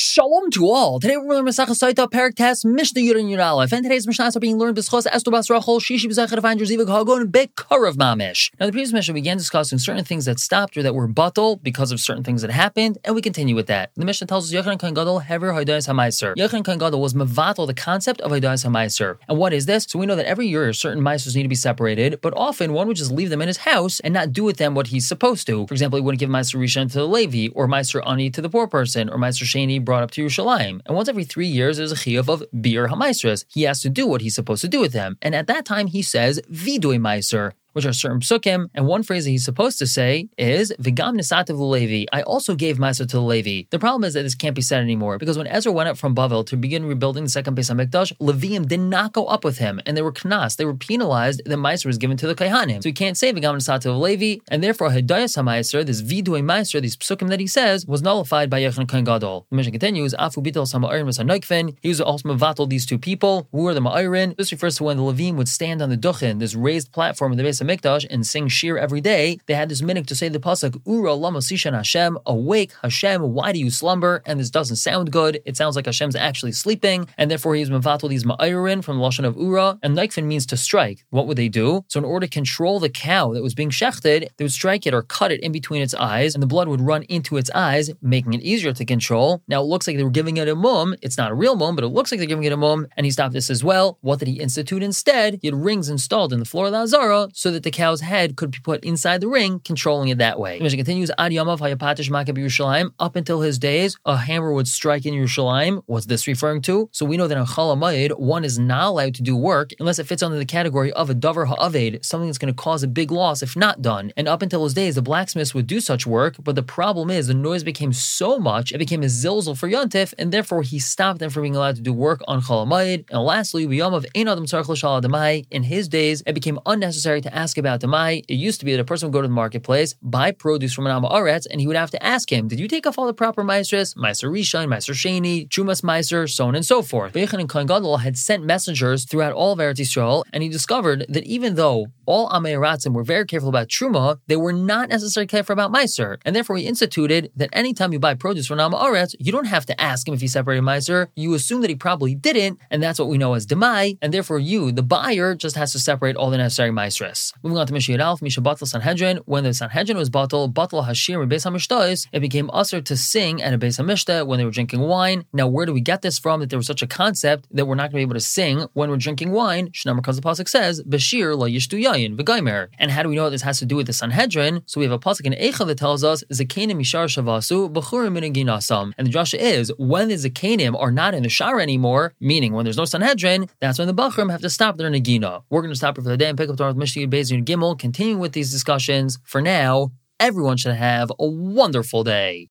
Shalom to all. Today we're learning Masechah Saita Perek Tes Mishnah Yud and Yud Aleph, and today's Mishnahs are being learned b'schos Esther Bas Rachel Shishi b'Zechad of Andrew Zivig Hagon Bekarav Mamish. Now the previous Mishnah began discussing certain things that stopped or that were batal because of certain things that happened, and we continue with that. The Mishnah tells us Yochanan Kohen Gadol Hever Haydayis HaMaiser. Yochanan Kohen Gadol was mevatel the concept of Haydayis HaMaiser. And what is this? So we know that every year certain maisers need to be separated, but often one would just leave them in his house and not do with them what he's supposed to. For example, he wouldn't give Maiser Rishon to the Levi, or Maiser Ani to the poor person, or Maiser Sheni brought up to Yerushalayim. And once every 3 years, there's a chiyuv of bir hamaisras. He has to do what he's supposed to do with them. And at that time, he says vidui maiser, which are certain psukim, and one phrase that he's supposed to say is V'gam nisativ l'Levi. I also gave Ma'aser to the Levi. The problem is that this can't be said anymore, because when Ezra went up from Bavel to begin rebuilding the second Beis HaMikdash, Leviim did not go up with him, and they were knas, they were penalized. The Ma'aser was given to the Kaihanim. So he can't say V'gam nisativ l'Levi, and therefore Hedayas HaMa'aser, this Vidui Ma'aser, these psukim that he says, was nullified by Yochanan Kohen Gadol. The Mishnah continues, Afu bitel sama'ayin v'sanoikfen. He was also mevatel these two people. Who were the Ma'ayin? This refers to when the Leviim would stand on the Duchin, this raised platform in the Beis HaMikdash, and sing shir every day. They had this minhag to say the pasuk Ura lama sishan Hashem, awake Hashem, why do you slumber? And this doesn't sound good. It sounds like Hashem's actually sleeping, and therefore he was mevatel these ma'ayrin from the lashon of Ura. And naikfin means to strike. What would they do? So in order to control the cow that was being shechted, they would strike it or cut it in between its eyes, and the blood would run into its eyes, making it easier to control. Now it looks like they were giving it a mum. It's not a real mum, but it looks like they're giving it a mum. And he stopped this as well. What did he institute instead? He had rings installed in the floor of the Azara so that the cow's head could be put inside the ring, controlling it that way. The Mishnah continues, Ad Yamav Hayapatish Makab Yerushalayim, up until his days, a hammer would strike in Yerushalayim. What's this referring to? So we know that in Chol HaMoed, one is not allowed to do work unless it fits under the category of a davar ha'aved, something that's going to cause a big loss if not done. And up until his days, the blacksmiths would do such work, but the problem is the noise became so much, it became a zilzal for Yontif, and therefore he stopped them from being allowed to do work on Chol HaMoed. And lastly, B'yamav Ein Adam Tzarech L'Shal Adamai, in his days, it became unnecessary to ask about Damai. It used to be that a person would go to the marketplace, buy produce from an Am Haaretz, and he would have to ask him, did you take off all the proper maisers? Maiser Rishon, Maiser Sheni, Chumas Maiser, so on and so forth. But Yochanan Kohen Gadol had sent messengers throughout all of Eretz Yisrael, and he discovered that even though all Am Haaretzim were very careful about Truma, they were not necessarily careful about Maiser. And therefore he instituted that anytime you buy produce from an Am Haaretz, you don't have to ask him if he separated Maiser. You assume that he probably didn't, and that's what we know as Demai, and therefore you, the buyer, just has to separate all the necessary Maisres. Moving on to Mishnah Yud Aleph, Misha Batel Sanhedrin. When the Sanhedrin was batal hashir and Beis HaMishtais, it became usher to sing at a Beis HaMishta when they were drinking wine. Now, where do we get this from? That there was such a concept that we're not going to be able to sing when we're drinking wine? Shnamar, because the pasuk says, "Bashir la yishtu yayin v'gaimer." And how do we know what this has to do with the Sanhedrin? So we have a pasuk in Eicha that tells us, "Zakenim mishar shavasu b'churim min ginasam." And the drasha is, when the Zakenim are not in the shara anymore, meaning when there's no Sanhedrin, that's when the Bachrim have to stop their Nagina. We're going to stop here for the day and pick up tomorrow with Mishnah Yud Beis Yud Gimel, continuing with these discussions. For now, everyone should have a wonderful day.